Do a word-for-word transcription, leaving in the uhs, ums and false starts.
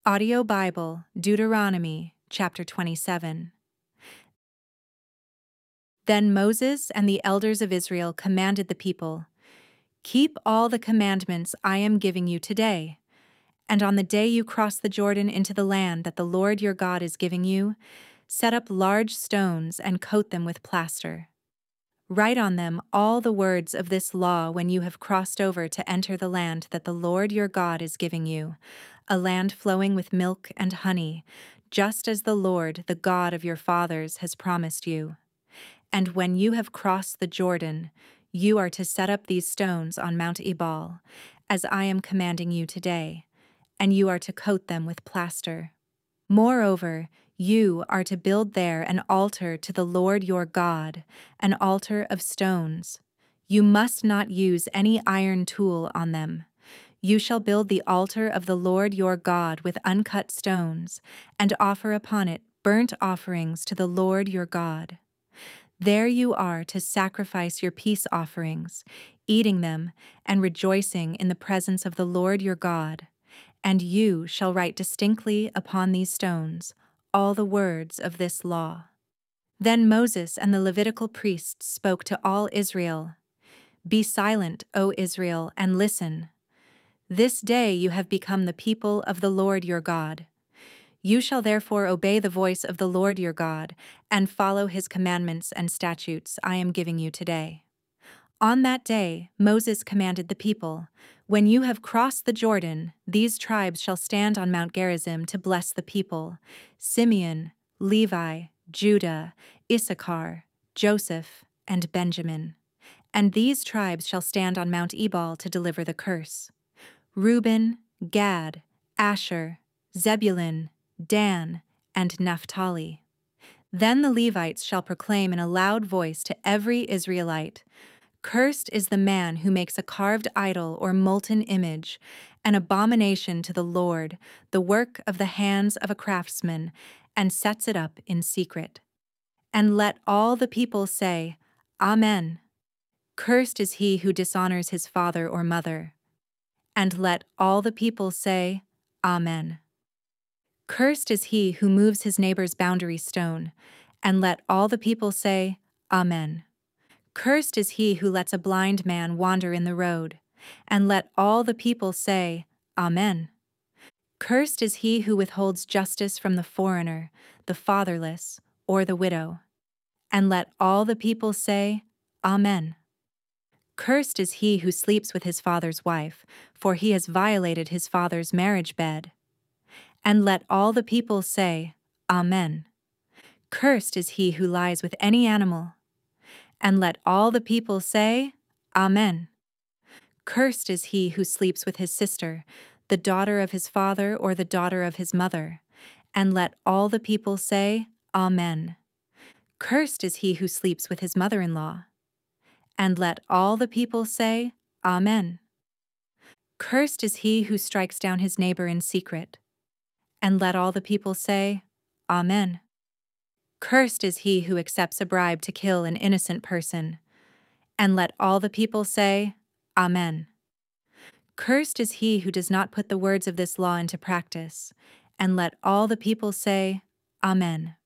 Audio Bible, Deuteronomy, chapter twenty-seven. Then Moses and the elders of Israel commanded the people, "Keep all the commandments I am giving you today, and on the day you cross the Jordan into the land that the Lord your God is giving you, set up large stones and coat them with plaster. Write on them all the words of this law when you have crossed over to enter the land that the Lord your God is giving you, a land flowing with milk and honey, just as the Lord, the God of your fathers, has promised you. And when you have crossed the Jordan, you are to set up these stones on Mount Ebal, as I am commanding you today, and you are to coat them with plaster. Moreover, you are to build there an altar to the Lord your God, an altar of stones. You must not use any iron tool on them. You shall build the altar of the Lord your God with uncut stones, and offer upon it burnt offerings to the Lord your God. There you are to sacrifice your peace offerings, eating them and rejoicing in the presence of the Lord your God. And you shall write distinctly upon these stones all the words of this law." Then Moses and the Levitical priests spoke to all Israel, "Be silent, O Israel, and listen. This day you have become the people of the Lord your God. You shall therefore obey the voice of the Lord your God and follow his commandments and statutes I am giving you today." On that day Moses commanded the people, "When you have crossed the Jordan, these tribes shall stand on Mount Gerizim to bless the people: Simeon, Levi, Judah, Issachar, Joseph, and Benjamin. And these tribes shall stand on Mount Ebal to deliver the curse: Reuben, Gad, Asher, Zebulun, Dan, and Naphtali. Then the Levites shall proclaim in a loud voice to every Israelite, 'Cursed is the man who makes a carved idol or molten image, an abomination to the Lord, the work of the hands of a craftsman, and sets it up in secret.' And let all the people say, 'Amen. Cursed is he who dishonors his father or mother.' And let all the people say, 'Amen. Cursed is he who moves his neighbor's boundary stone.' And let all the people say, 'Amen. Cursed is he who lets a blind man wander in the road.' And let all the people say, 'Amen. Cursed is he who withholds justice from the foreigner, the fatherless, or the widow.' And let all the people say, 'Amen. Cursed is he who sleeps with his father's wife, for he has violated his father's marriage bed.' And let all the people say, 'Amen. Cursed is he who lies with any animal.' And let all the people say, 'Amen. Cursed is he who sleeps with his sister, the daughter of his father or the daughter of his mother.' And let all the people say, 'Amen. Cursed is he who sleeps with his mother-in-law.' And let all the people say, 'Amen. Cursed is he who strikes down his neighbor in secret.' And let all the people say, 'Amen. Cursed is he who accepts a bribe to kill an innocent person.' And let all the people say, 'Amen. Cursed is he who does not put the words of this law into practice.' And let all the people say, 'Amen.